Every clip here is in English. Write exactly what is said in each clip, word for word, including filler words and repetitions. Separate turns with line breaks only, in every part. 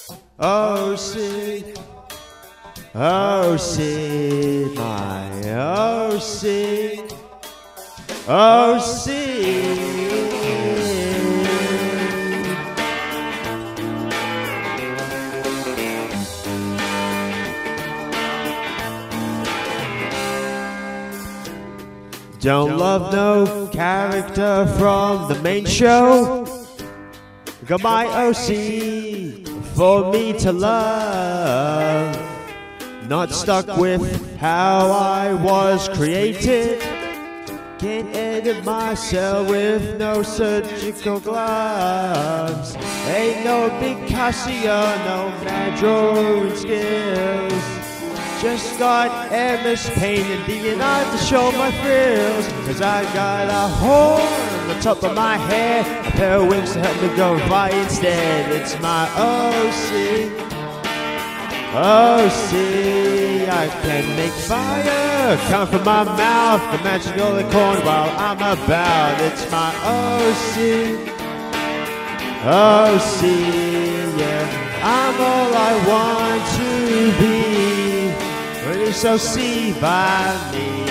Oh, see, oh, see, my, oh, see, oh, see. Don't love no character from the main show. Got my O C for me to love. Not stuck with how I was created. Can't edit myself with no surgical gloves. Ain't no big Casio, no mad drawing skills. Just got M S Paint and D and I to show my frills. Cause I got a horn on the top of my head, a pair of wings to help me go and fly instead. It's my O C, O C. I can make fire come from my mouth, the magical corn while I'm about. It's my O C, O C, yeah. I'm all I want to be. Really so see by me.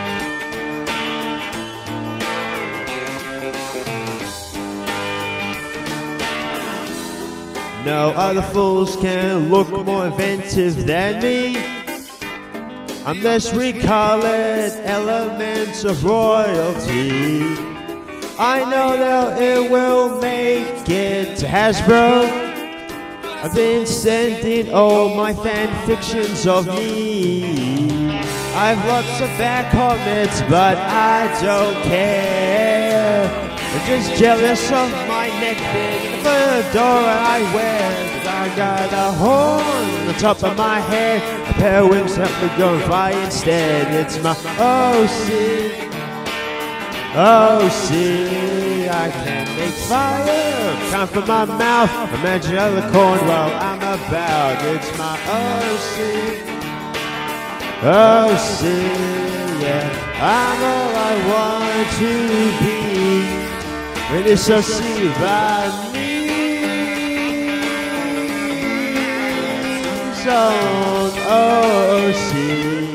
No other fools can look more inventive than me, unless we call it elements of royalty. I know that it will make it to Hasbro. I've been sending all my fan fictions of me. I've lots of bad comments, but I don't care. I'm just jealous of my neck big and the fedora I wear. Cause I got a horn on the top of my head, a pair of wings help me go and fly instead. It's my O C, O C. I can make fire come from my mouth, imagine other corn while I'm about. It's my O C, O C, yeah. I'm all I want to be, really so see by me. Zone O C.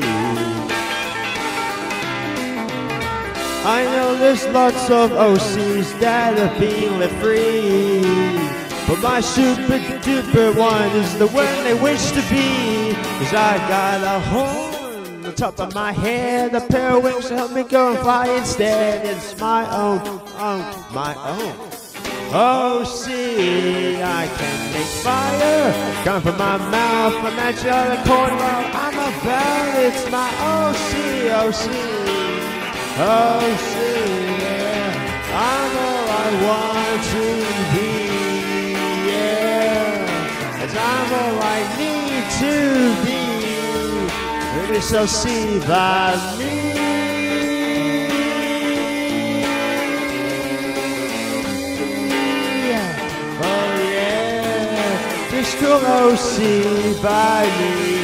I know there's lots of O Cs that are being let free, but my super duper one is the one they wish to be. Cause I got a horn on the top of my head, a pair of wings to help me go and fly instead. It's my own, own, my own O C. I can make fire come from my mouth, imagine the corn while I'm about. It's my O C, O C. Oh, see, yeah, I'm all I want to be, yeah, as I'm all I need to be, really so see by me. Oh yeah, this cool O C by me.